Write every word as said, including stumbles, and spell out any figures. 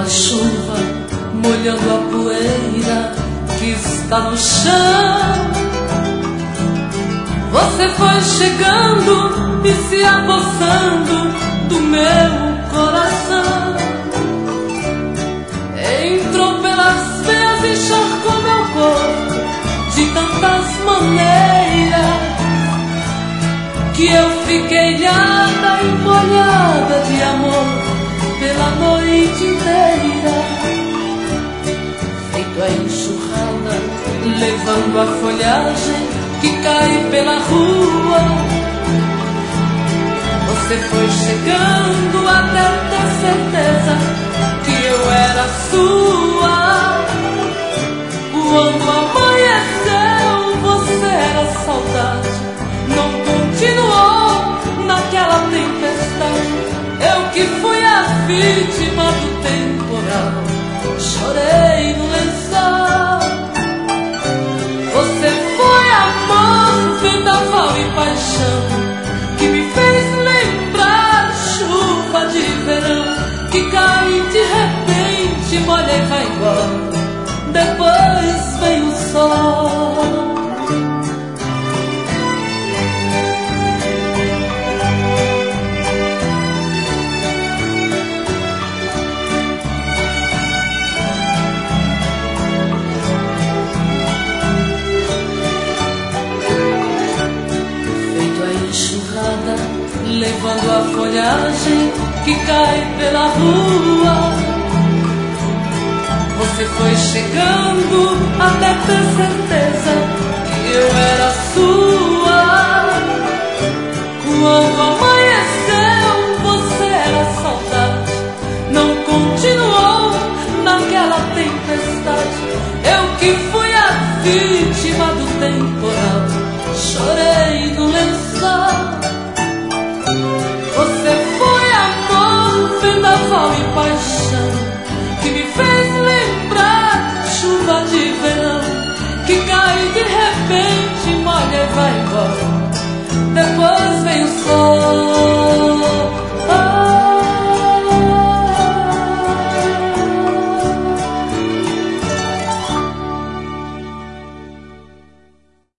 chuva molhando a poeira que está no chão. Você foi chegando e se apossando do meu coração. Entrou pelas veias e encharcou meu corpo de tantas maneiras que eu fiquei ilhada e molhada de amor pela noite inteira. Feito a enxurrada, levando a folhagem que cai pela rua. Você foi chegando até ter certeza que eu era sua. Quando amanheceu, você era saudade, não continuou naquela tempestade. Eu que fui a vítima do temporal, chorei no lençol. Você foi amor, vendaval e paixão, que me fez lembrar chuva de verão, que cai de repente, molha e vai embora, depois vem o sol. Levando a folhagem que cai pela rua. Você foi chegando até ter certeza que eu era sua. Quando amanheceu, você era saudade, não continuou naquela tempestade. Eu que fui a vítima do temporal, chorei no lençol. Você foi amor, vendaval e paixão, que me fez lembrar chuva de verão, que cai de repente, molha e vai embora, depois vem o sol.